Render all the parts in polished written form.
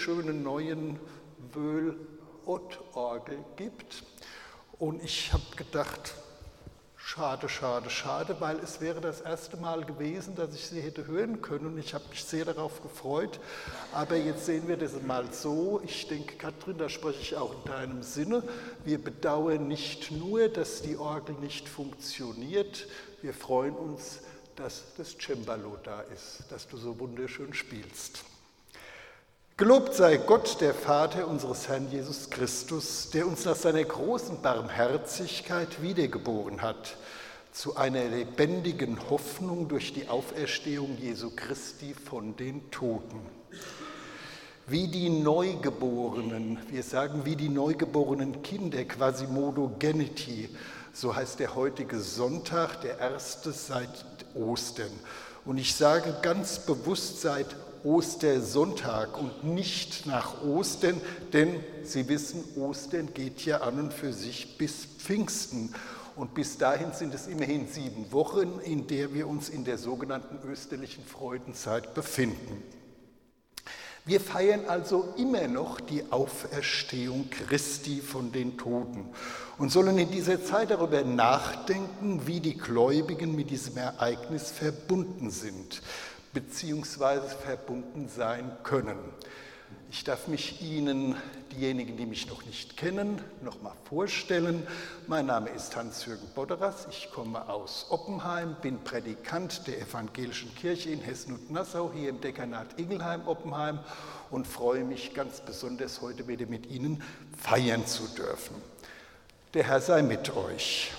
wunderschönen neuen Wöhl-Ott-Orgel gibt. Und ich habe gedacht, schade, schade, schade, weil es wäre das erste Mal gewesen, dass ich sie hätte hören können und ich habe mich sehr darauf gefreut. Aber jetzt sehen wir das mal so. Ich denke, Katrin, da spreche ich auch in deinem Sinne. Wir bedauern nicht nur, dass die Orgel nicht funktioniert, wir freuen uns, dass das Cembalo da ist, dass du so wunderschön spielst. Gelobt sei Gott, der Vater unseres Herrn Jesus Christus, der uns nach seiner großen Barmherzigkeit wiedergeboren hat, zu einer lebendigen Hoffnung durch die Auferstehung Jesu Christi von den Toten. Wie die Neugeborenen, wir sagen wie die neugeborenen Kinder, Quasimodo Geniti, so heißt der heutige Sonntag, der erste seit Ostern. Und ich sage ganz bewusst seit Ostersonntag und nicht nach Ostern, denn Sie wissen, Ostern geht ja an und für sich bis Pfingsten. Und bis dahin sind es immerhin 7 Wochen, in der wir uns in der sogenannten österlichen Freudenzeit befinden. Wir feiern also immer noch die Auferstehung Christi von den Toten und sollen in dieser Zeit darüber nachdenken, wie die Gläubigen mit diesem Ereignis verbunden sind, beziehungsweise verbunden sein können. Ich darf mich Ihnen, diejenigen, die mich noch nicht kennen, noch mal vorstellen. Mein Name ist Hans-Jürgen Bodderas, ich komme aus Oppenheim, bin Prädikant der Evangelischen Kirche in Hessen und Nassau, hier im Dekanat Ingelheim-Oppenheim und freue mich ganz besonders, heute wieder mit Ihnen feiern zu dürfen. Der Herr sei mit euch.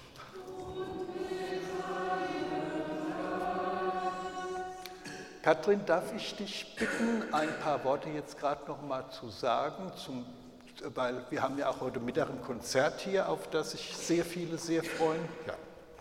Katrin, darf ich dich bitten, ein paar Worte jetzt gerade noch mal zu sagen, weil wir haben ja auch heute Mittag ein Konzert hier, auf das sich sehr viele sehr freuen. Ja.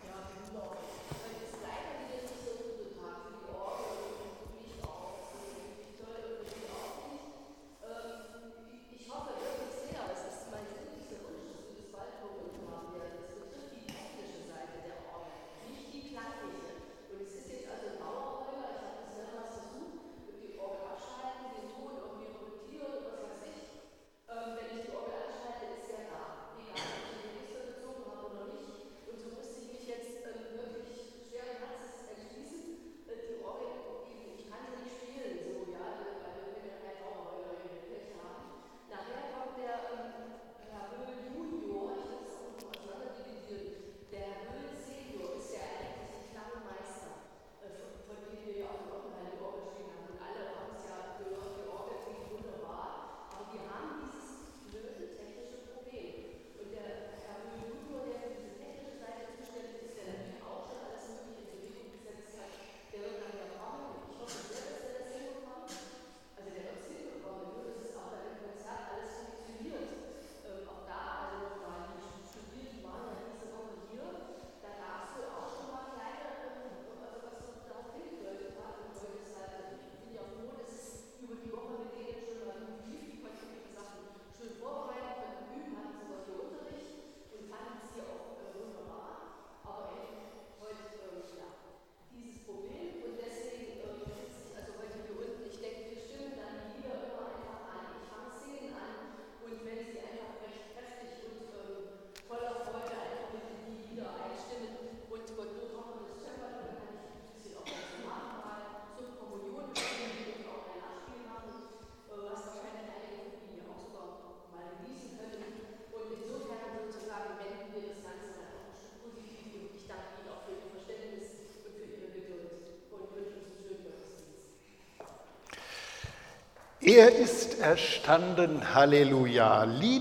Er ist erstanden, Halleluja. Lied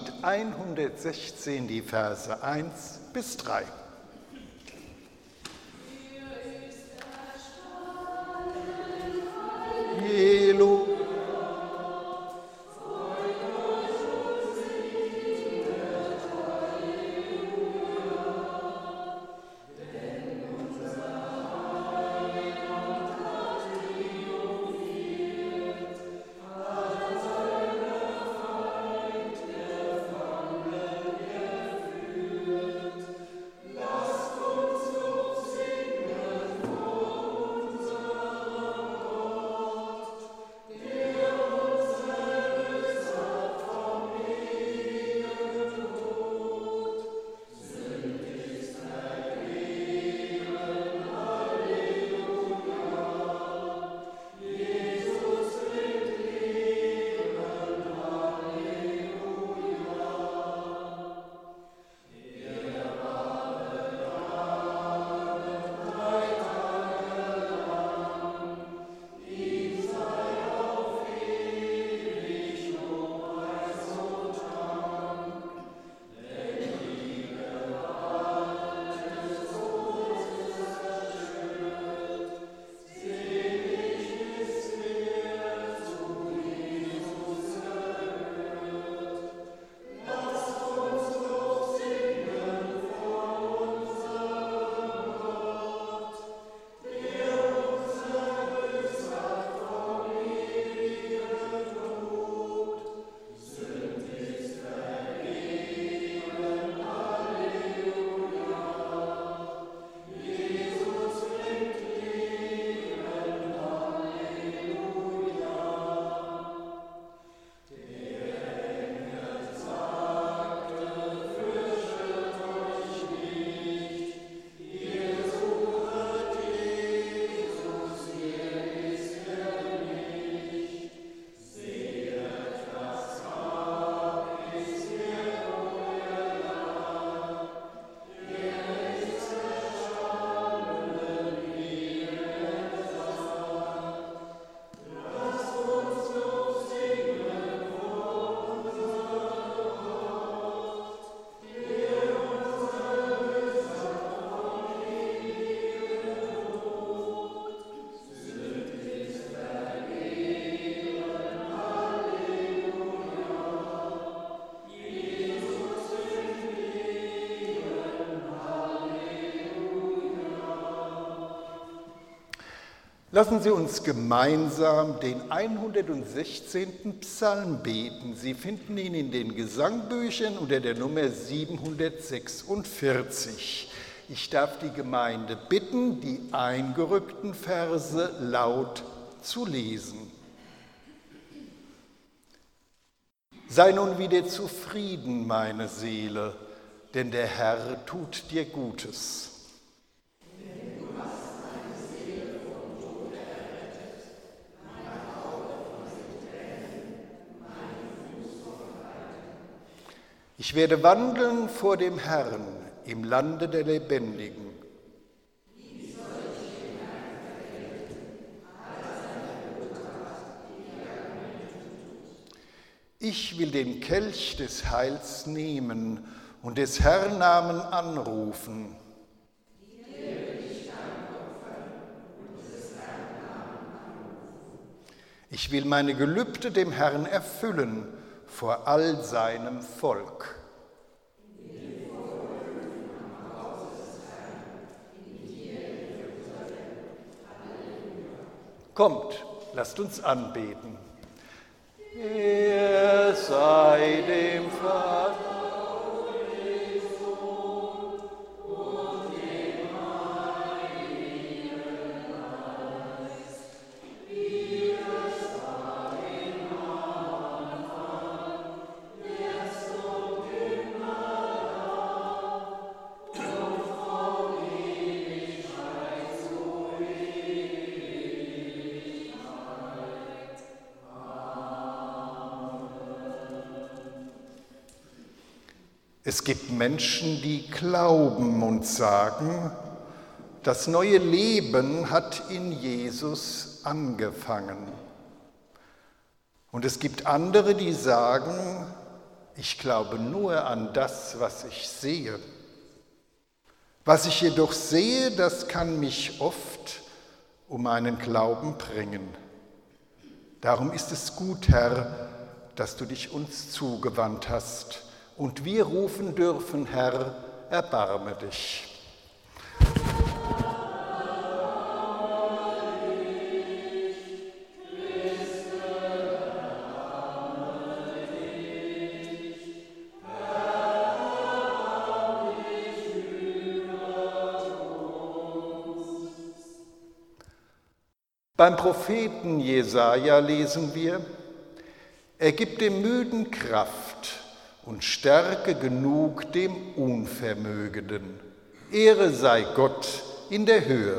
116, die Verse 1 bis 3. Halleluja. Lassen Sie uns gemeinsam den 116. Psalm beten. Sie finden ihn in den Gesangbüchern unter der Nummer 746. Ich darf die Gemeinde bitten, die eingerückten Verse laut zu lesen. Sei nun wieder zufrieden, meine Seele, denn der Herr tut dir Gutes. Ich werde wandeln vor dem Herrn im Lande der Lebendigen. Ich will den Kelch des Heils nehmen und des Herrn Namen anrufen. Ich will meine Gelübde dem Herrn erfüllen vor all seinem Volk. Kommt, lasst uns anbeten. Er sei dem Vater und dem Heiligen Geist, wie es war im Anfang, jetzt und immer und von Ewigkeit zu Ewigkeit. Es gibt Menschen, die glauben und sagen, das neue Leben hat in Jesus angefangen. Und es gibt andere, die sagen, ich glaube nur an das, was ich sehe. Was ich jedoch sehe, das kann mich oft um meinen Glauben bringen. Darum ist es gut, Herr, dass du dich uns zugewandt hast. Und wir rufen dürfen, Herr, erbarme dich. Beim Propheten Jesaja lesen wir: Er gibt dem Müden Kraft und Stärke genug dem Unvermögenden. Ehre sei Gott in der Höhe.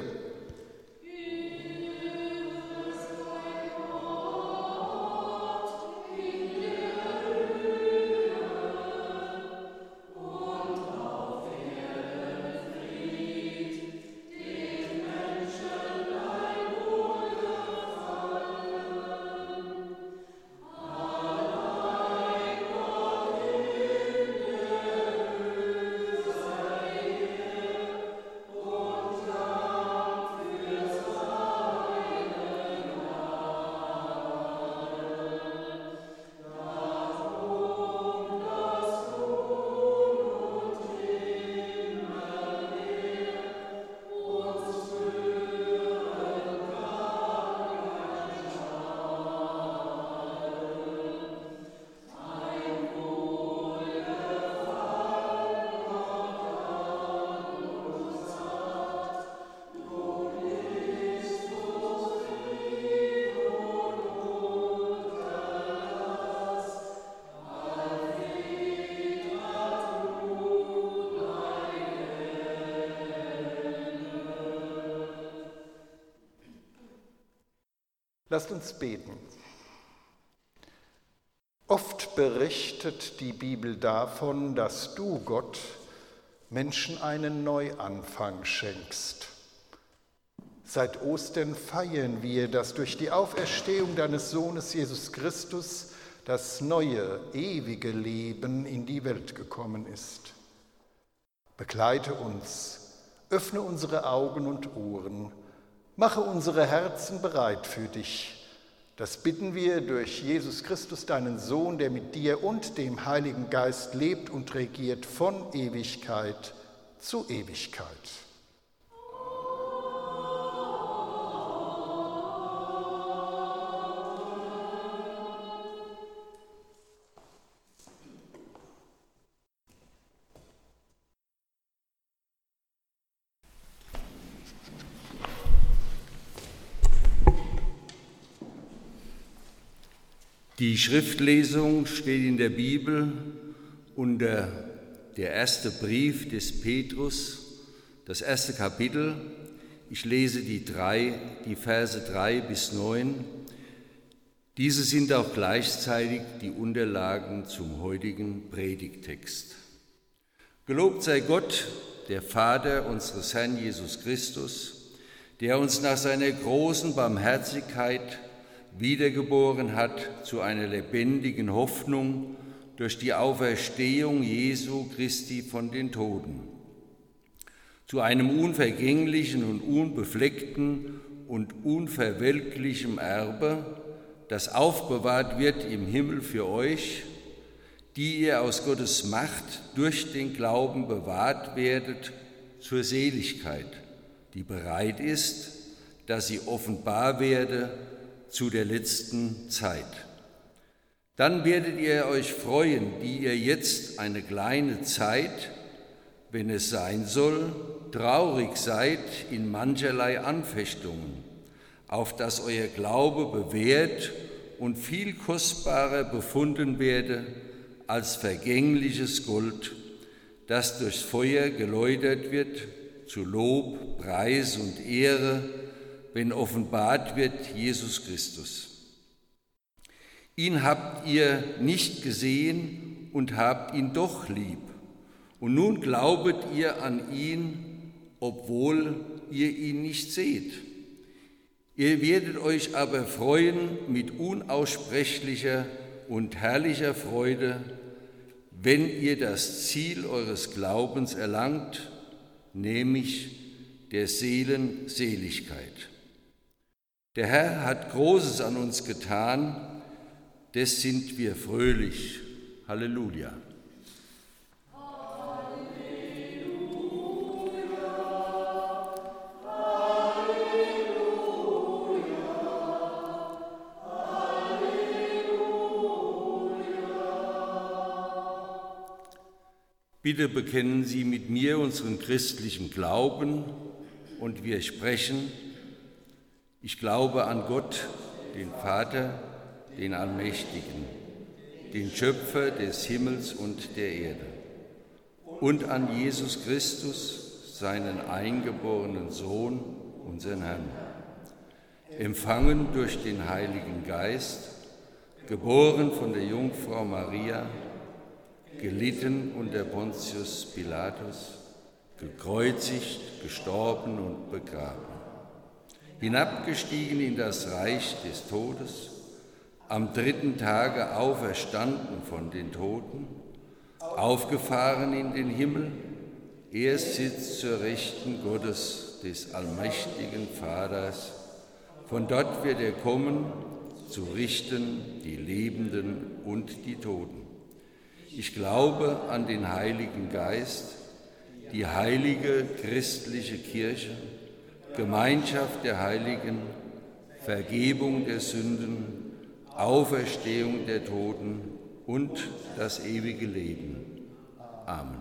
Lasst uns beten. Oft berichtet die Bibel davon, dass du, Gott, Menschen einen Neuanfang schenkst. Seit Ostern feiern wir, dass durch die Auferstehung deines Sohnes Jesus Christus das neue, ewige Leben in die Welt gekommen ist. Begleite uns, öffne unsere Augen und Ohren, mache unsere Herzen bereit für dich. Das bitten wir durch Jesus Christus, deinen Sohn, der mit dir und dem Heiligen Geist lebt und regiert von Ewigkeit zu Ewigkeit. Die Schriftlesung steht in der Bibel unter der erste Brief des Petrus, das erste Kapitel. Ich lese die Verse 3 bis 9. Diese sind auch gleichzeitig die Unterlagen zum heutigen Predigttext. Gelobt sei Gott, der Vater unseres Herrn Jesus Christus, der uns nach seiner großen Barmherzigkeit wiedergeboren hat zu einer lebendigen Hoffnung durch die Auferstehung Jesu Christi von den Toten, zu einem unvergänglichen und unbefleckten und unverwelklichen Erbe, das aufbewahrt wird im Himmel für euch, die ihr aus Gottes Macht durch den Glauben bewahrt werdet zur Seligkeit, die bereit ist, dass sie offenbar werde zu der letzten Zeit. Dann werdet ihr euch freuen, die ihr jetzt eine kleine Zeit, wenn es sein soll, traurig seid in mancherlei Anfechtungen, auf dass euer Glaube bewährt und viel kostbarer befunden werde als vergängliches Gold, das durchs Feuer geläutert wird, zu Lob, Preis und Ehre, wenn offenbart wird Jesus Christus. Ihn habt ihr nicht gesehen und habt ihn doch lieb. Und nun glaubet ihr an ihn, obwohl ihr ihn nicht seht. Ihr werdet euch aber freuen mit unaussprechlicher und herrlicher Freude, wenn ihr das Ziel eures Glaubens erlangt, nämlich der Seelen Seligkeit. Der Herr hat Großes an uns getan, des sind wir fröhlich. Halleluja. Bitte bekennen Sie mit mir unseren christlichen Glauben und wir sprechen: Ich glaube an Gott, den Vater, den Allmächtigen, den Schöpfer des Himmels und der Erde, und an Jesus Christus, seinen eingeborenen Sohn, unseren Herrn, empfangen durch den Heiligen Geist, geboren von der Jungfrau Maria, gelitten unter Pontius Pilatus, gekreuzigt, gestorben und begraben, hinabgestiegen in das Reich des Todes, am dritten Tage auferstanden von den Toten, aufgefahren in den Himmel, er sitzt zur Rechten Gottes, des allmächtigen Vaters. Von dort wird er kommen, zu richten die Lebenden und die Toten. Ich glaube an den Heiligen Geist, die heilige christliche Kirche, Gemeinschaft der Heiligen, Vergebung der Sünden, Auferstehung der Toten und das ewige Leben. Amen.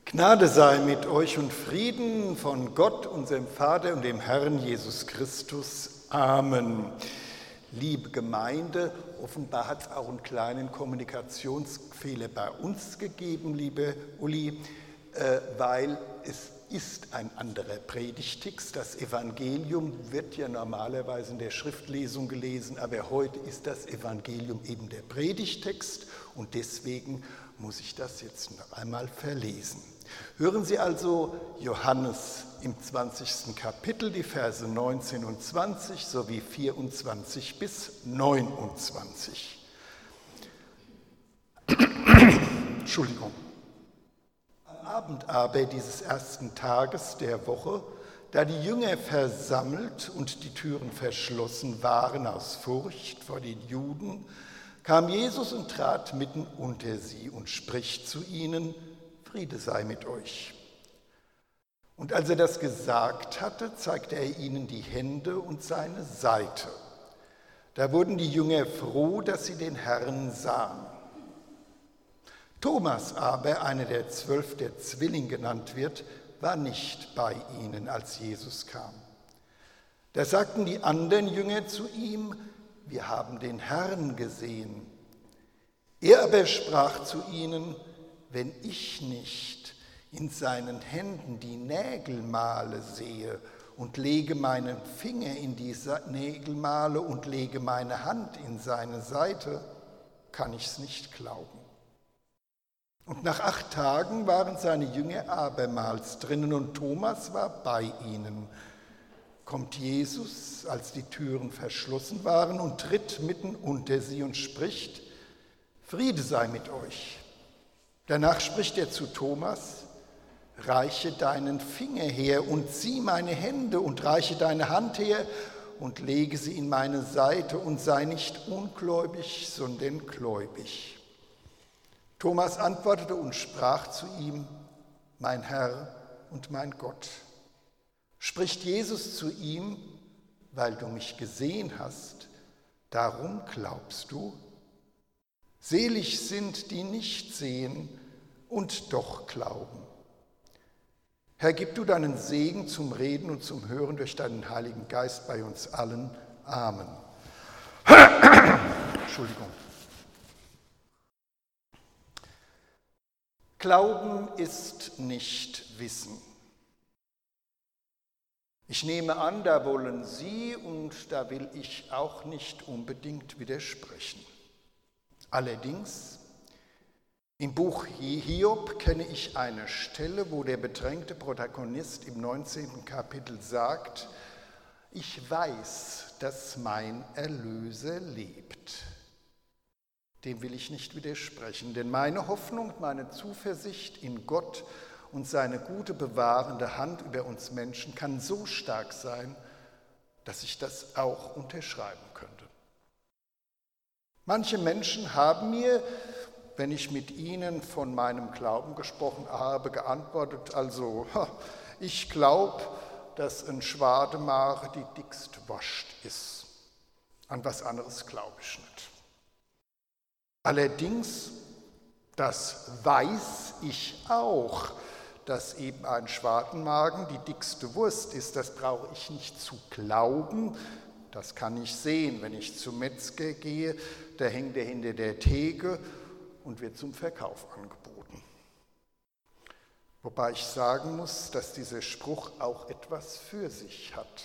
Gnade sei mit euch und Frieden von Gott, unserem Vater und dem Herrn Jesus Christus. Amen. Liebe Gemeinde, offenbar hat es auch einen kleinen Kommunikationsfehler bei uns gegeben, liebe Uli, weil es ist ein anderer Predigttext. Das Evangelium wird ja normalerweise in der Schriftlesung gelesen, aber heute ist das Evangelium eben der Predigttext und deswegen muss ich das jetzt noch einmal verlesen. Hören Sie also Johannes im 20. Kapitel, die Verse 19 und 20 sowie 24 bis 29. Entschuldigung. Am Abend aber dieses ersten Tages der Woche, da die Jünger versammelt und die Türen verschlossen waren aus Furcht vor den Juden, kam Jesus und trat mitten unter sie und spricht zu ihnen: Friede sei mit euch. Und als er das gesagt hatte, zeigte er ihnen die Hände und seine Seite. Da wurden die Jünger froh, dass sie den Herrn sahen. Thomas aber, einer der 12, der Zwilling genannt wird, war nicht bei ihnen, als Jesus kam. Da sagten die anderen Jünger zu ihm: Wir haben den Herrn gesehen. Er aber sprach zu ihnen: Wenn ich nicht in seinen Händen die Nägelmale sehe und lege meinen Finger in die Nägelmale und lege meine Hand in seine Seite, kann ich es nicht glauben. Und nach 8 Tagen waren seine Jünger abermals drinnen und Thomas war bei ihnen. Kommt Jesus, als die Türen verschlossen waren, und tritt mitten unter sie und spricht: Friede sei mit euch. Danach spricht er zu Thomas: Reiche deinen Finger her und sieh meine Hände und reiche deine Hand her und lege sie in meine Seite und sei nicht ungläubig, sondern gläubig. Thomas antwortete und sprach zu ihm: Mein Herr und mein Gott. Spricht Jesus zu ihm: Weil du mich gesehen hast, darum glaubst du? Selig sind, die nicht sehen und doch glauben. Herr, gib du deinen Segen zum Reden und zum Hören durch deinen Heiligen Geist bei uns allen. Amen. Entschuldigung. Glauben ist nicht Wissen. Ich nehme an, da wollen Sie und da will ich auch nicht unbedingt widersprechen. Allerdings, im Buch Hiob kenne ich eine Stelle, wo der bedrängte Protagonist im 19. Kapitel sagt: Ich weiß, dass mein Erlöser lebt. Dem will ich nicht widersprechen, denn meine Hoffnung und meine Zuversicht in Gott und seine gute bewahrende Hand über uns Menschen kann so stark sein, dass ich das auch unterschreiben könnte. Manche Menschen haben mir, wenn ich mit ihnen von meinem Glauben gesprochen habe, geantwortet: Also, ich glaube, dass ein Schwademare die dickst wascht ist. An was anderes glaube ich nicht. Allerdings, das weiß ich auch, dass eben ein Schwadenmagen die dickste Wurst ist. Das brauche ich nicht zu glauben, das kann ich sehen. Wenn ich zum Metzger gehe, da hängt er hinter der Theke und wird zum Verkauf angeboten. Wobei ich sagen muss, dass dieser Spruch auch etwas für sich hat.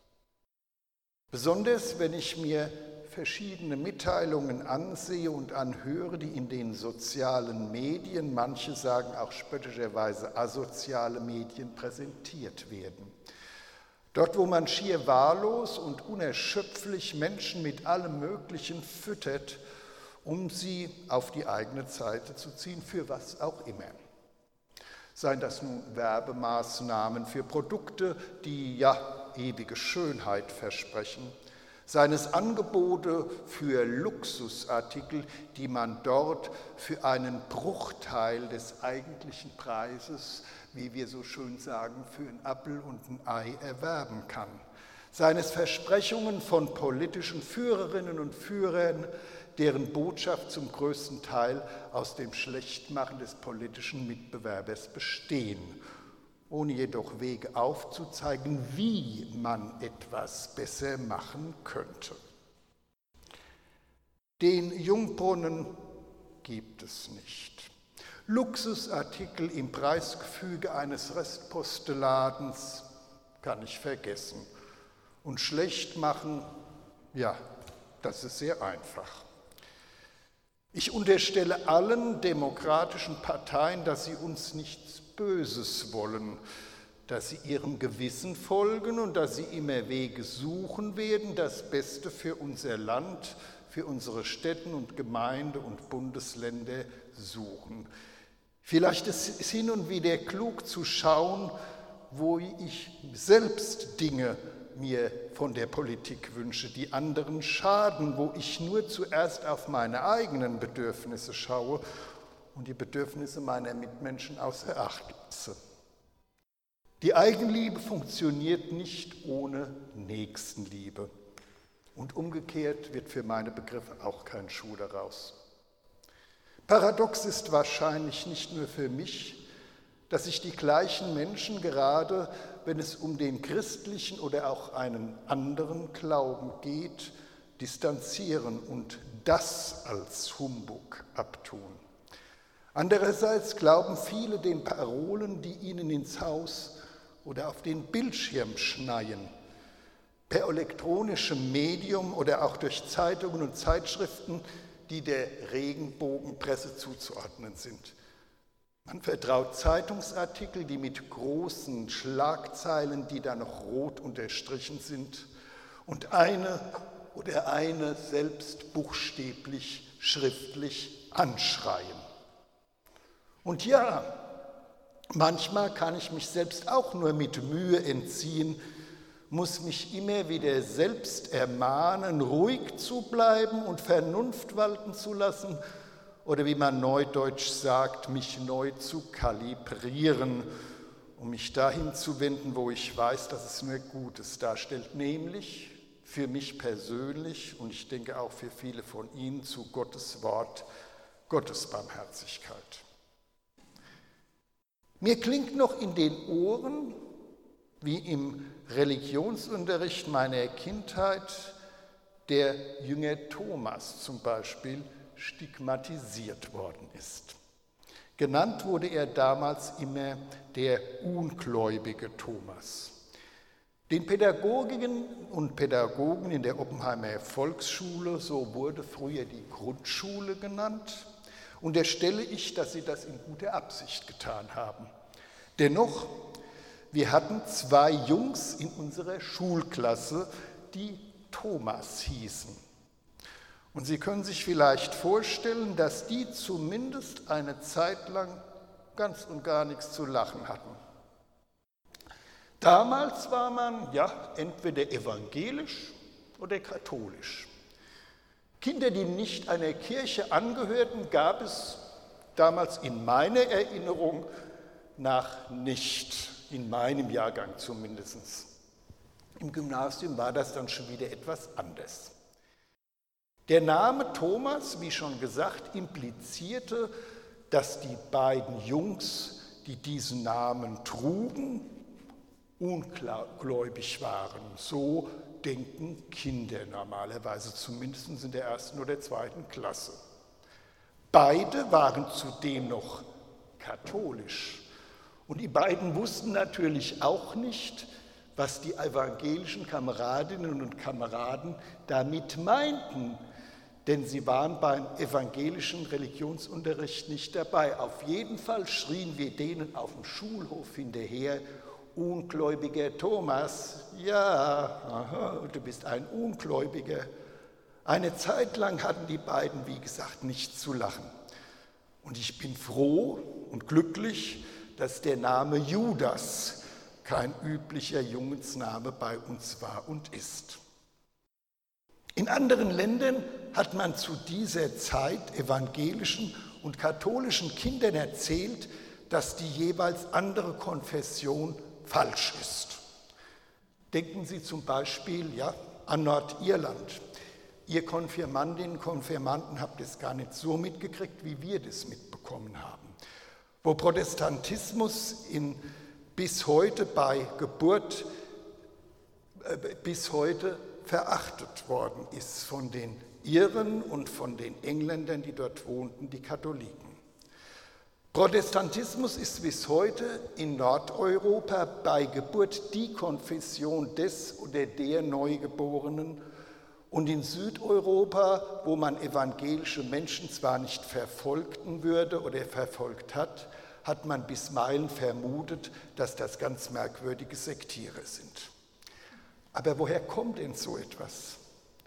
Besonders wenn ich mir verschiedene Mitteilungen ansehe und anhöre, die in den sozialen Medien, manche sagen auch spöttischerweise asoziale Medien, präsentiert werden. Dort, wo man schier wahllos und unerschöpflich Menschen mit allem Möglichen füttert, um sie auf die eigene Seite zu ziehen, für was auch immer. Seien das nun Werbemaßnahmen für Produkte, die ja ewige Schönheit versprechen, seien es Angebote für Luxusartikel, die man dort für einen Bruchteil des eigentlichen Preises, wie wir so schön sagen, für einen Apfel und ein Ei erwerben kann. Seien es Versprechungen von politischen Führerinnen und Führern, deren Botschaft zum größten Teil aus dem Schlechtmachen des politischen Mitbewerbers bestehen, ohne jedoch Wege aufzuzeigen, wie man etwas besser machen könnte. Den Jungbrunnen gibt es nicht. Luxusartikel im Preisgefüge eines Restposteladens kann ich vergessen. Und schlecht machen, ja, das ist sehr einfach. Ich unterstelle allen demokratischen Parteien, dass sie uns nichts Böses wollen, dass sie ihrem Gewissen folgen und dass sie immer Wege suchen werden, das Beste für unser Land, für unsere Städte und Gemeinden und Bundesländer suchen. Vielleicht ist es hin und wieder klug zu schauen, wo ich selbst Dinge mir von der Politik wünsche, die anderen schaden, wo ich nur zuerst auf meine eigenen Bedürfnisse schaue und die Bedürfnisse meiner Mitmenschen außer Acht lasse. Die Eigenliebe funktioniert nicht ohne Nächstenliebe. Und umgekehrt wird für meine Begriffe auch kein Schuh daraus. Paradox ist wahrscheinlich nicht nur für mich, dass sich die gleichen Menschen, gerade wenn es um den christlichen oder auch einen anderen Glauben geht, distanzieren und das als Humbug abtun. Andererseits glauben viele den Parolen, die ihnen ins Haus oder auf den Bildschirm schneien, per elektronischem Medium oder auch durch Zeitungen und Zeitschriften, die der Regenbogenpresse zuzuordnen sind. Man vertraut Zeitungsartikel, die mit großen Schlagzeilen, die da noch rot unterstrichen sind, und eine selbst buchstäblich schriftlich anschreien. Und ja, manchmal kann ich mich selbst auch nur mit Mühe entziehen, muss mich immer wieder selbst ermahnen, ruhig zu bleiben und Vernunft walten zu lassen oder wie man neudeutsch sagt, mich neu zu kalibrieren, um mich dahin zu wenden, wo ich weiß, dass es nur Gutes darstellt, nämlich für mich persönlich und ich denke auch für viele von Ihnen zu Gottes Wort, Gottes Barmherzigkeit. Mir klingt noch in den Ohren, wie im Religionsunterricht meiner Kindheit, der Jünger Thomas zum Beispiel stigmatisiert worden ist. Genannt wurde er damals immer der ungläubige Thomas. Den Pädagoginnen und Pädagogen in der Oppenheimer Volksschule, so wurde früher die Grundschule genannt, unterstelle ich, dass sie das in guter Absicht getan haben. Dennoch, wir hatten 2 Jungs in unserer Schulklasse, die Thomas hießen. Und Sie können sich vielleicht vorstellen, dass die zumindest eine Zeit lang ganz und gar nichts zu lachen hatten. Damals war man ja entweder evangelisch oder katholisch. Kinder, die nicht einer Kirche angehörten, gab es damals in meiner Erinnerung nach nicht, in meinem Jahrgang zumindest. Im Gymnasium war das dann schon wieder etwas anders. Der Name Thomas, wie schon gesagt, implizierte, dass die beiden Jungs, die diesen Namen trugen, ungläubig waren. So denken Kinder normalerweise, zumindest in der 1. oder 2. Klasse. Beide waren zudem noch katholisch. Und die beiden wussten natürlich auch nicht, was die evangelischen Kameradinnen und Kameraden damit meinten, denn sie waren beim evangelischen Religionsunterricht nicht dabei. Auf jeden Fall schrien wir denen auf dem Schulhof hinterher: Ungläubiger Thomas, ja, aha, du bist ein Ungläubiger. Eine Zeit lang hatten die beiden, wie gesagt, nichts zu lachen. Und ich bin froh und glücklich, dass der Name Judas kein üblicher Jungensname bei uns war und ist. In anderen Ländern hat man zu dieser Zeit evangelischen und katholischen Kindern erzählt, dass die jeweils andere Konfession falsch ist. Denken Sie zum Beispiel an Nordirland. Ihr Konfirmandinnen und Konfirmanden habt es gar nicht so mitgekriegt, wie wir das mitbekommen haben. Wo Protestantismus bis heute bei Geburt bis heute verachtet worden ist von den Iren und von den Engländern, die dort wohnten, die Katholiken. Protestantismus ist bis heute in Nordeuropa bei Geburt die Konfession des oder der Neugeborenen und in Südeuropa, wo man evangelische Menschen zwar nicht verfolgen würde oder verfolgt hat, hat man bisweilen vermutet, dass das ganz merkwürdige Sektiere sind. Aber woher kommt denn so etwas?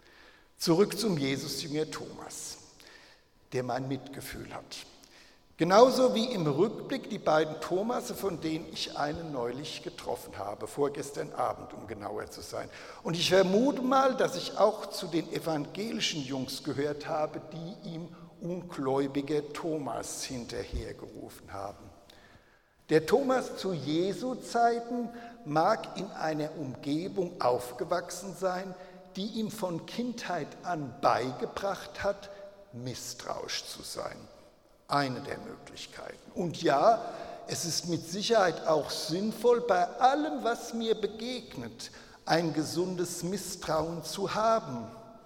Zurück zum Jesusjünger Thomas, der mein Mitgefühl hat. Genauso wie im Rückblick die beiden Thomase, von denen ich einen neulich getroffen habe, vorgestern Abend, um genauer zu sein. Und ich vermute mal, dass ich auch zu den evangelischen Jungs gehört habe, die ihm ungläubiger Thomas hinterhergerufen haben. Der Thomas zu Jesu Zeiten mag in einer Umgebung aufgewachsen sein, die ihm von Kindheit an beigebracht hat, misstrauisch zu sein. Eine der Möglichkeiten. Und ja, es ist mit Sicherheit auch sinnvoll, bei allem, was mir begegnet, ein gesundes Misstrauen zu haben.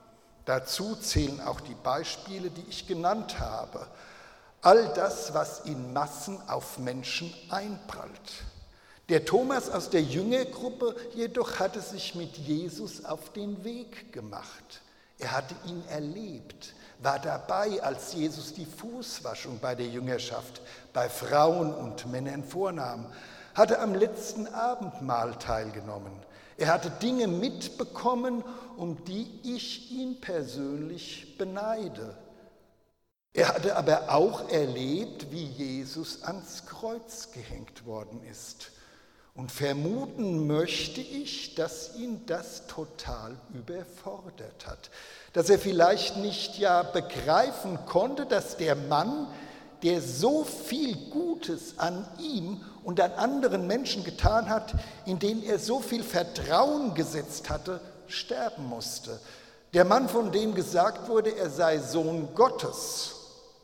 Dazu zählen auch die Beispiele, die ich genannt habe. All das, was in Massen auf Menschen einprallt. Der Thomas aus der Jüngergruppe jedoch hatte sich mit Jesus auf den Weg gemacht. Er hatte ihn erlebt, war dabei, als Jesus die Fußwaschung bei der Jüngerschaft, bei Frauen und Männern vornahm, hatte am letzten Abendmahl teilgenommen. Er hatte Dinge mitbekommen, um die ich ihn persönlich beneide. Er hatte aber auch erlebt, wie Jesus ans Kreuz gehängt worden ist. Und vermuten möchte ich, dass ihn das total überfordert hat. Dass er vielleicht nicht begreifen konnte, dass der Mann, der so viel Gutes an ihm und an anderen Menschen getan hat, in denen er so viel Vertrauen gesetzt hatte, sterben musste. Der Mann, von dem gesagt wurde, er sei Sohn Gottes.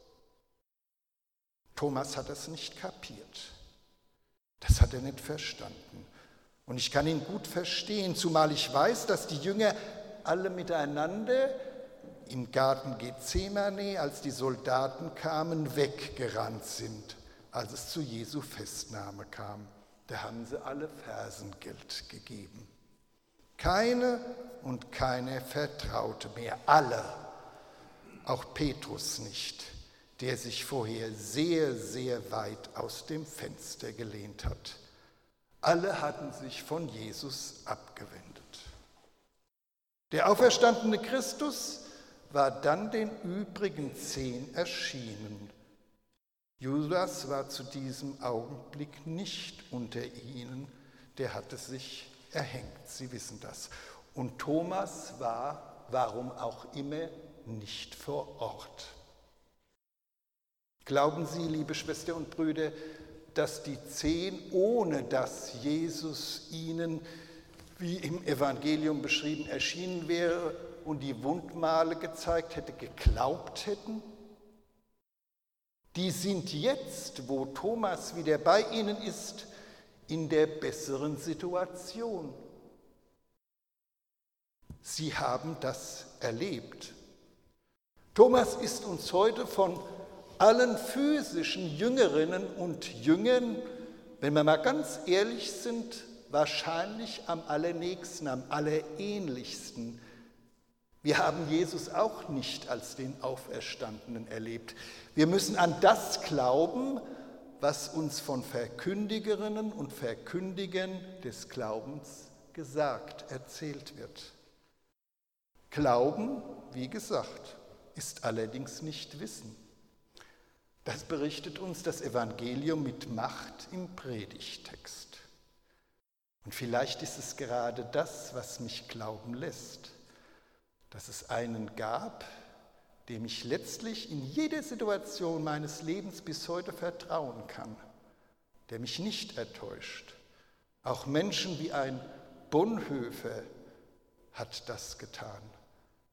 Thomas hat es nicht kapiert. Das hat er nicht verstanden. Und ich kann ihn gut verstehen, zumal ich weiß, dass die Jünger alle miteinander im Garten Gethsemane, als die Soldaten kamen, weggerannt sind, als es zu Jesu Festnahme kam. Da haben sie alle Fersengeld gegeben. Keine und keiner vertraute mehr, alle, auch Petrus nicht, der sich vorher sehr, sehr weit aus dem Fenster gelehnt hat. Alle hatten sich von Jesus abgewendet. Der auferstandene Christus war dann den übrigen 10 erschienen. Judas war zu diesem Augenblick nicht unter ihnen, der hatte sich erhängt, Sie wissen das. Und Thomas war, warum auch immer, nicht vor Ort. Glauben Sie, liebe Schwestern und Brüder, dass die 10, ohne dass Jesus ihnen, wie im Evangelium beschrieben, erschienen wäre und die Wundmale gezeigt hätte, geglaubt hätten? Die sind jetzt, wo Thomas wieder bei ihnen ist, in der besseren Situation. Sie haben das erlebt. Thomas ist uns heute von allen physischen Jüngerinnen und Jüngern, wenn wir mal ganz ehrlich sind, wahrscheinlich am allernächsten, am allerähnlichsten. Wir haben Jesus auch nicht als den Auferstandenen erlebt. Wir müssen an das glauben, was uns von Verkündigerinnen und Verkündigern des Glaubens gesagt, erzählt wird. Glauben, wie gesagt, ist allerdings nicht Wissen. Das berichtet uns das Evangelium mit Macht im Predigttext. Und vielleicht ist es gerade das, was mich glauben lässt, dass es einen gab, dem ich letztlich in jeder Situation meines Lebens bis heute vertrauen kann, der mich nicht enttäuscht. Auch Menschen wie ein Bonhoeffer hat das getan.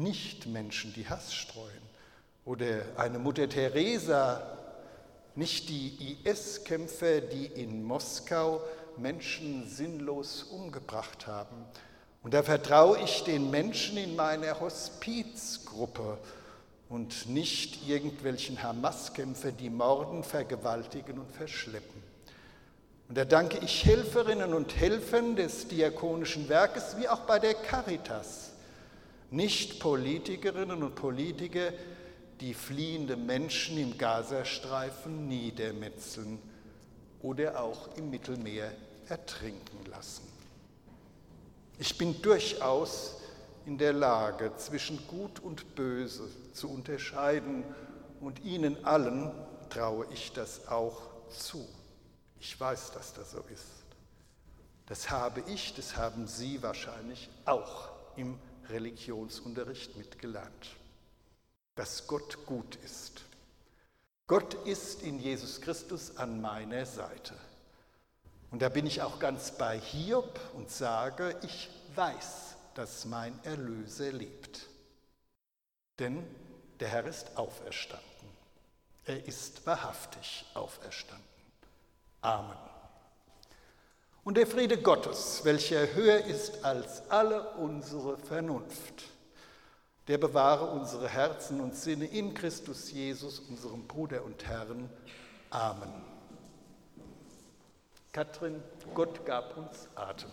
nicht Menschen, die Hass streuen. Oder eine Mutter Teresa, nicht die IS-Kämpfer, die in Moskau Menschen sinnlos umgebracht haben. Und da vertraue ich den Menschen in meiner Hospizgruppe und nicht irgendwelchen Hamas-Kämpfern, die morden, vergewaltigen und verschleppen. Und da danke ich Helferinnen und Helfern des diakonischen Werkes, wie auch bei der Caritas, nicht Politikerinnen und Politiker, die fliehende Menschen im Gazastreifen niedermetzeln oder auch im Mittelmeer ertrinken lassen. Ich bin durchaus in der Lage, zwischen Gut und Böse zu unterscheiden, und Ihnen allen traue ich das auch zu. Ich weiß, dass das so ist. Das habe ich, das haben Sie wahrscheinlich auch im Religionsunterricht mitgelernt. Dass Gott gut ist. Gott ist in Jesus Christus an meiner Seite. Und da bin ich auch ganz bei Hiob und sage, ich weiß, dass mein Erlöser lebt. Denn der Herr ist auferstanden. Er ist wahrhaftig auferstanden. Amen. Und der Friede Gottes, welcher höher ist als alle unsere Vernunft, der bewahre unsere Herzen und Sinne in Christus Jesus, unserem Bruder und Herrn. Amen. Katrin, Gott gab uns Atem.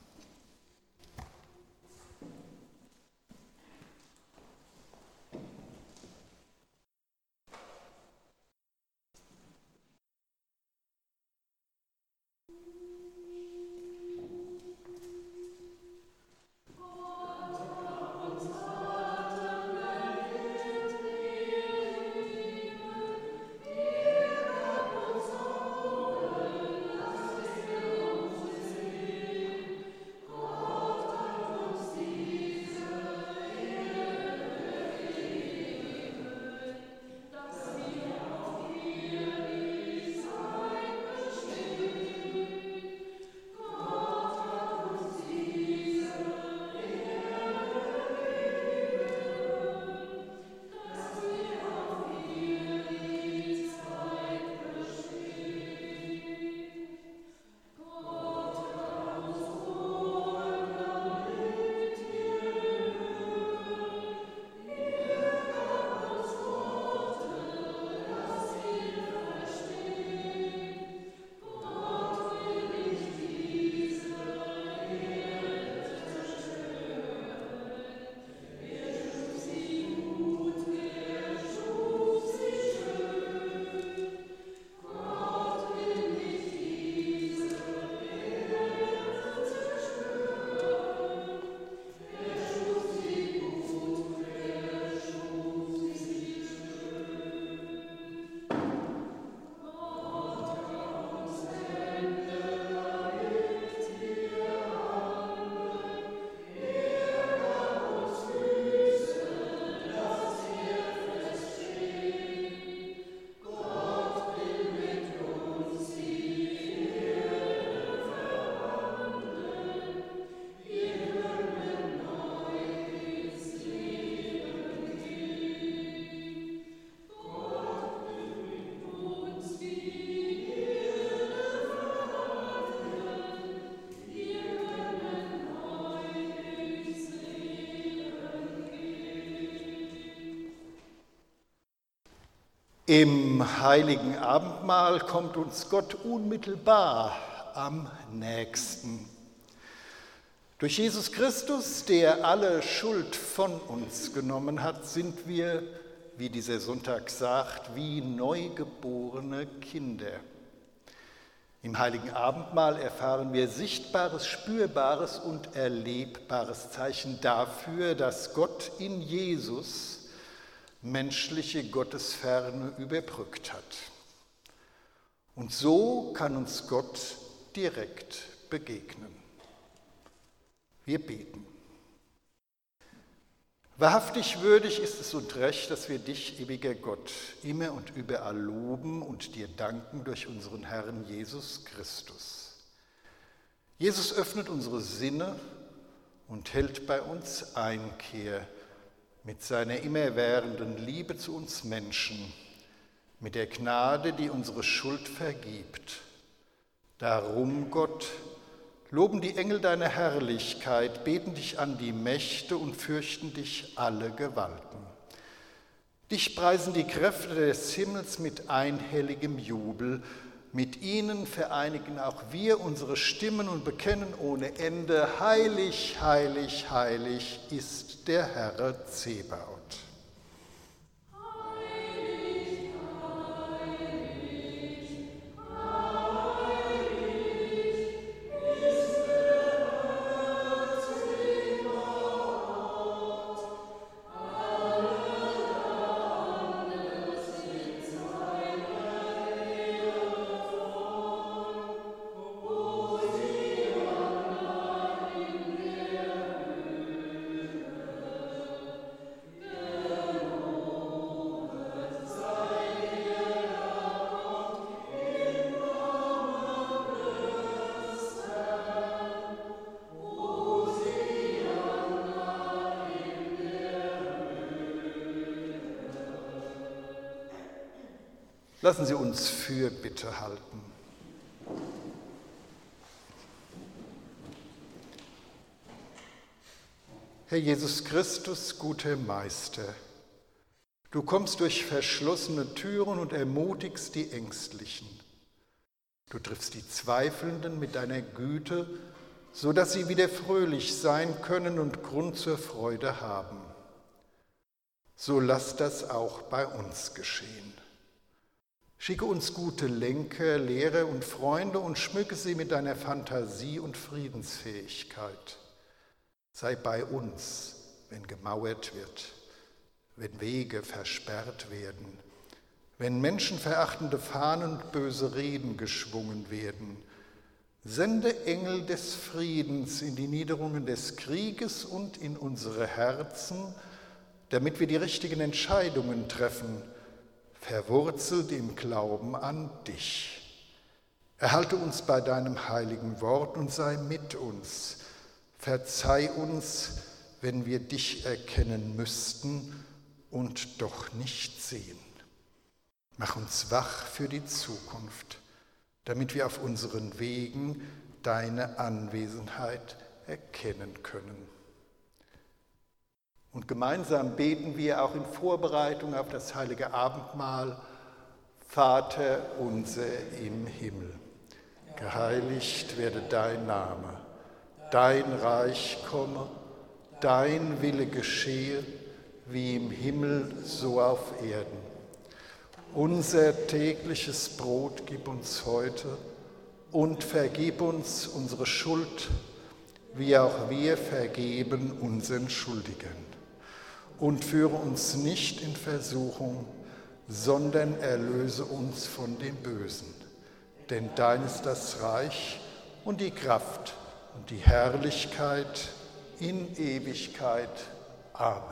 Im heiligen Abendmahl kommt uns Gott unmittelbar am nächsten. Durch Jesus Christus, der alle Schuld von uns genommen hat, sind wir, wie dieser Sonntag sagt, wie neugeborene Kinder. Im heiligen Abendmahl erfahren wir sichtbares, spürbares und erlebbares Zeichen dafür, dass Gott in Jesus menschliche Gottesferne überbrückt hat. Und so kann uns Gott direkt begegnen. Wir beten. Wahrhaftig würdig ist es und recht, dass wir dich, ewiger Gott, immer und überall loben und dir danken durch unseren Herrn Jesus Christus. Jesus öffnet unsere Sinne und hält bei uns Einkehr. mit seiner immerwährenden Liebe zu uns Menschen, mit der Gnade, die unsere Schuld vergibt. Darum, Gott, loben die Engel deine Herrlichkeit, beten dich an die Mächte und fürchten dich alle Gewalten. Dich preisen die Kräfte des Himmels mit einhelligem Jubel. Mit ihnen vereinigen auch wir unsere Stimmen und bekennen ohne Ende: Heilig, heilig, heilig ist der Herr Zebaoth. Lassen Sie uns Fürbitte halten. Herr Jesus Christus, guter Meister, du kommst durch verschlossene Türen und ermutigst die Ängstlichen. Du triffst die Zweifelnden mit deiner Güte, so dass sie wieder fröhlich sein können und Grund zur Freude haben. So lass das auch bei uns geschehen. Schicke uns gute Lenker, Lehrer und Freunde und schmücke sie mit deiner Fantasie und Friedensfähigkeit. Sei bei uns, wenn gemauert wird, wenn Wege versperrt werden, wenn menschenverachtende Fahnen und böse Reden geschwungen werden. Sende Engel des Friedens in die Niederungen des Krieges und in unsere Herzen, damit wir die richtigen Entscheidungen treffen, verwurzelt im Glauben an dich. Erhalte uns bei deinem heiligen Wort und sei mit uns. Verzeih uns, wenn wir dich erkennen müssten und doch nicht sehen. Mach uns wach für die Zukunft, damit wir auf unseren Wegen deine Anwesenheit erkennen können. Und gemeinsam beten wir auch in Vorbereitung auf das heilige Abendmahl: Vater unser im Himmel, geheiligt werde dein Name, dein Reich komme, dein Wille geschehe, wie im Himmel so auf Erden. Unser tägliches Brot gib uns heute und vergib uns unsere Schuld, wie auch wir vergeben unseren Schuldigern. Und führe uns nicht in Versuchung, sondern erlöse uns von dem Bösen. Denn dein ist das Reich und die Kraft und die Herrlichkeit in Ewigkeit. Amen.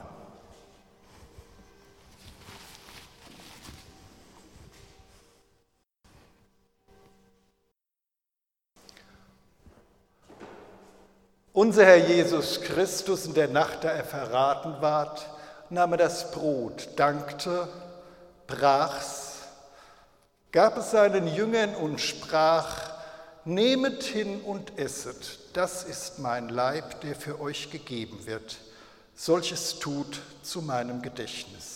Unser Herr Jesus Christus, in der Nacht, da er verraten ward, nahm er das Brot, dankte, brach's, gab es seinen Jüngern und sprach: Nehmet hin und esset, das ist mein Leib, der für euch gegeben wird. Solches tut zu meinem Gedächtnis.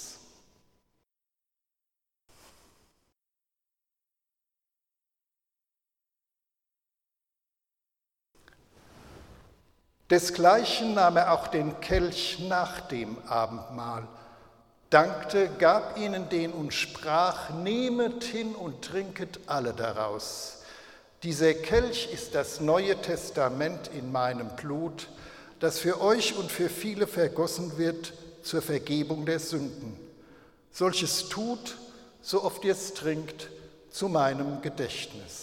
Desgleichen nahm er auch den Kelch nach dem Abendmahl, dankte, gab ihnen den und sprach: Nehmet hin und trinket alle daraus. Dieser Kelch ist das Neue Testament in meinem Blut, das für euch und für viele vergossen wird zur Vergebung der Sünden. Solches tut, so oft ihr es trinkt, zu meinem Gedächtnis.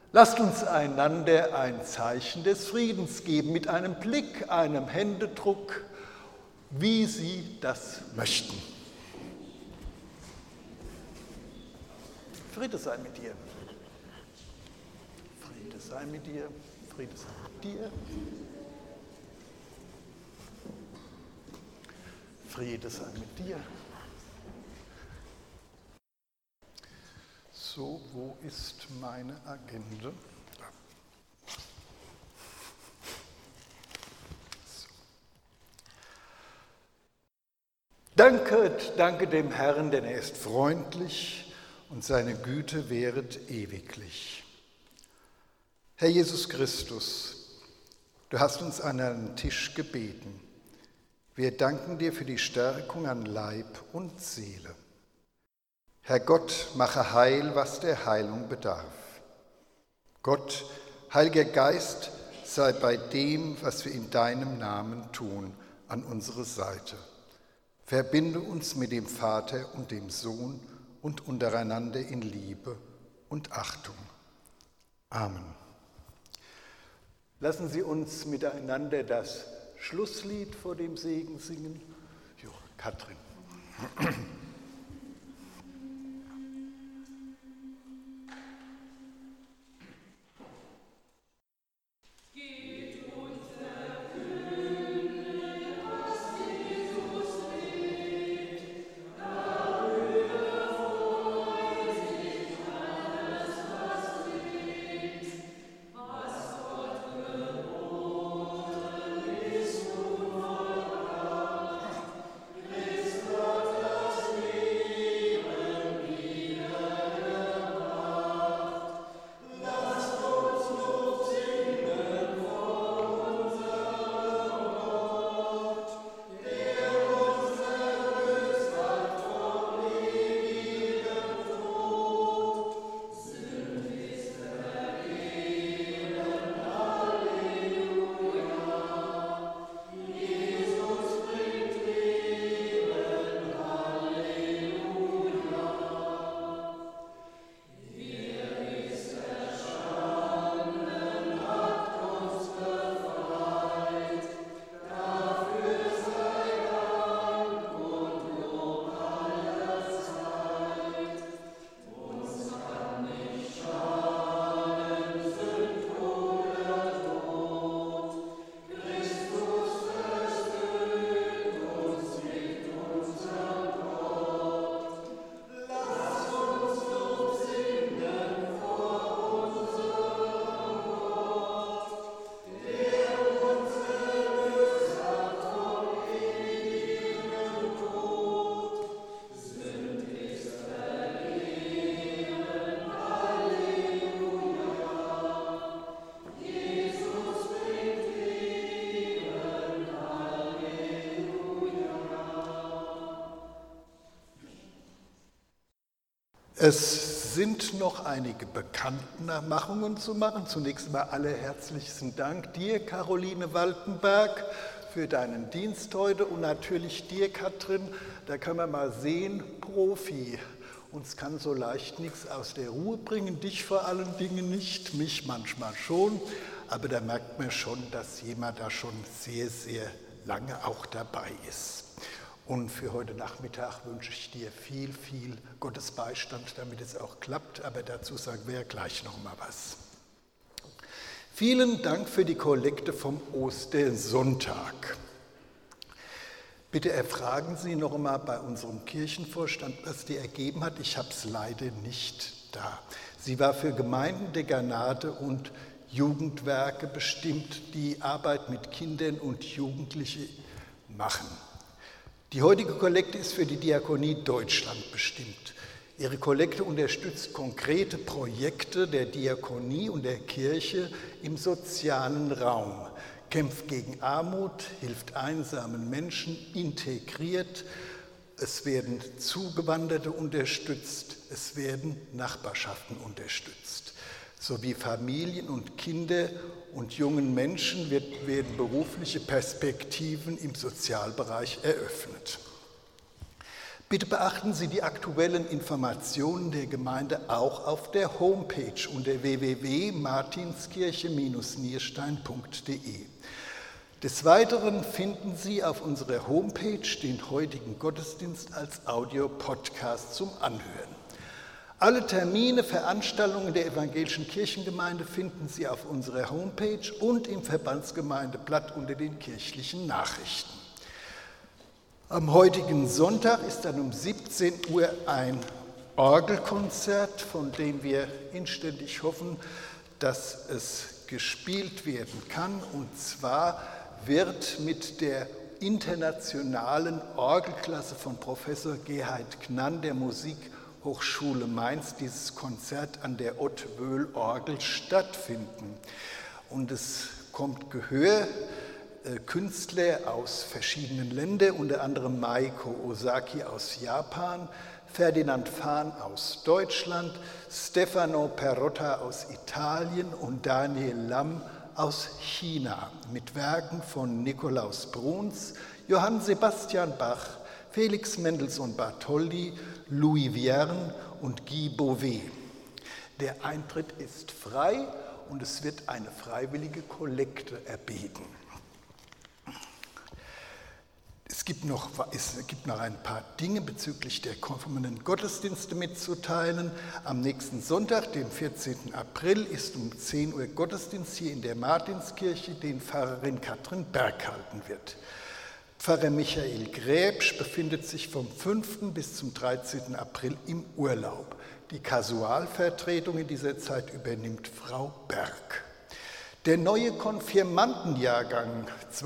Lasst uns einander ein Zeichen des Friedens geben, mit einem Blick, einem Händedruck, wie Sie das möchten. Friede sei mit dir. Friede sei mit dir. Friede sei mit dir. Friede sei mit dir. So, wo ist meine Agenda? So. Danke dem Herrn, denn er ist freundlich und seine Güte währet ewiglich. Herr Jesus Christus, du hast uns an einen Tisch gebeten. Wir danken dir für die Stärkung an Leib und Seele. Herr Gott, mache heil, was der Heilung bedarf. Gott, Heiliger Geist, sei bei dem, was wir in deinem Namen tun, an unserer Seite. Verbinde uns mit dem Vater und dem Sohn und untereinander in Liebe und Achtung. Amen. Lassen Sie uns miteinander das Schlusslied vor dem Segen singen. Jo, Katrin. Es sind noch einige Bekanntmachungen zu machen. Zunächst einmal alle herzlichen Dank dir, Caroline Waltenberg, für deinen Dienst heute und natürlich dir, Katrin. Da können wir mal sehen, Profi. Uns kann so leicht nichts aus der Ruhe bringen, dich vor allen Dingen nicht, mich manchmal schon. Aber da merkt man schon, dass jemand da schon sehr, sehr lange auch dabei ist. Und für heute Nachmittag wünsche ich dir viel, viel Gottes Beistand, damit es auch klappt. Aber dazu sagen wir ja gleich noch mal was. Vielen Dank für die Kollekte vom Ostersonntag. Bitte erfragen Sie noch einmal bei unserem Kirchenvorstand, was die ergeben hat. Ich habe es leider nicht da. Sie war für Gemeinden, Dekanate und Jugendwerke bestimmt, die Arbeit mit Kindern und Jugendlichen machen. Die heutige Kollekte ist für die Diakonie Deutschland bestimmt. Ihre Kollekte unterstützt konkrete Projekte der Diakonie und der Kirche im sozialen Raum, kämpft gegen Armut, hilft einsamen Menschen, integriert. Es werden Zugewanderte unterstützt, es werden Nachbarschaften unterstützt. Sowie Familien und Kinder und jungen Menschen werden berufliche Perspektiven im Sozialbereich eröffnet. Bitte beachten Sie die aktuellen Informationen der Gemeinde auch auf der Homepage unter www.martinskirche-nierstein.de. Des Weiteren finden Sie auf unserer Homepage den heutigen Gottesdienst als Audio-Podcast zum Anhören. Alle Termine, Veranstaltungen der Evangelischen Kirchengemeinde finden Sie auf unserer Homepage und im Verbandsgemeindeblatt unter den kirchlichen Nachrichten. Am heutigen Sonntag ist dann um 17 Uhr ein Orgelkonzert, von dem wir inständig hoffen, dass es gespielt werden kann. Und zwar wird mit der internationalen Orgelklasse von Professor Gerhard Knann der Musikhochschule Mainz dieses Konzert an der Ott-Wöhl-Orgel stattfinden. Und es kommt Gehörkünstler aus verschiedenen Ländern, unter anderem Maiko Ozaki aus Japan, Ferdinand Fahn aus Deutschland, Stefano Perotta aus Italien und Daniel Lamm aus China mit Werken von Nikolaus Bruns, Johann Sebastian Bach, Felix Mendelssohn Bartholdy, Louis Vierne und Guy Beauvais. Der Eintritt ist frei und es wird eine freiwillige Kollekte erbeten. Es gibt noch ein paar Dinge bezüglich der kommenden Gottesdienste mitzuteilen. Am nächsten Sonntag, dem 14. April, ist um 10 Uhr Gottesdienst hier in der Martinskirche, den Pfarrerin Katrin Berg halten wird. Pfarrer Michael Gräbsch befindet sich vom 5. bis zum 13. April im Urlaub. Die Kasualvertretung in dieser Zeit übernimmt Frau Berg. Der neue Konfirmandenjahrgang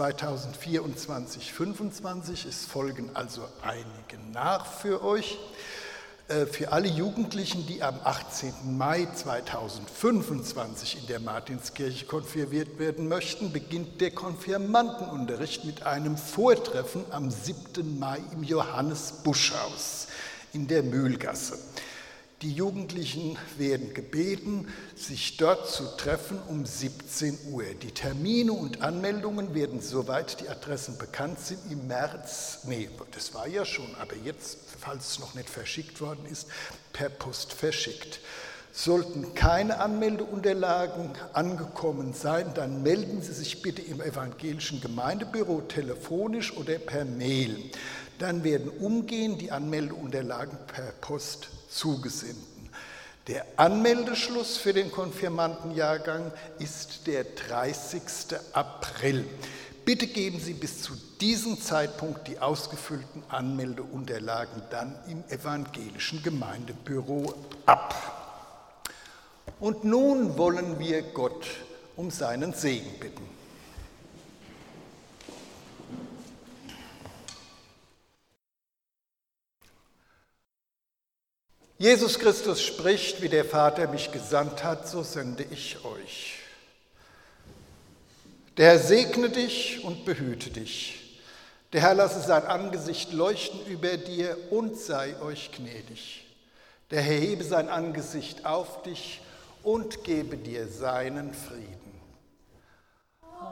2024/25, es folgen also einige nach für euch. Für alle Jugendlichen, die am 18. Mai 2025 in der Martinskirche konfirmiert werden möchten, beginnt der Konfirmandenunterricht mit einem Vortreffen am 7. Mai im Johannes-Busch-Haus in der Mühlgasse. Die Jugendlichen werden gebeten, sich dort zu treffen um 17 Uhr. Die Termine und Anmeldungen werden, soweit die Adressen bekannt sind, im März, das war ja schon, aber jetzt, falls es noch nicht verschickt worden ist, per Post verschickt. Sollten keine Anmeldeunterlagen angekommen sein, dann melden Sie sich bitte im evangelischen Gemeindebüro telefonisch oder per Mail. Dann werden umgehend die Anmeldeunterlagen per Post zugesendet. Der Anmeldeschluss für den Konfirmandenjahrgang ist der 30. April. Bitte geben Sie bis zu diesem Zeitpunkt die ausgefüllten Anmeldeunterlagen dann im evangelischen Gemeindebüro ab. Und nun wollen wir Gott um seinen Segen bitten. Jesus Christus spricht, wie der Vater mich gesandt hat, so sende ich euch. Der Herr segne dich und behüte dich. Der Herr lasse sein Angesicht leuchten über dir und sei euch gnädig. Der Herr hebe sein Angesicht auf dich und gebe dir seinen Frieden.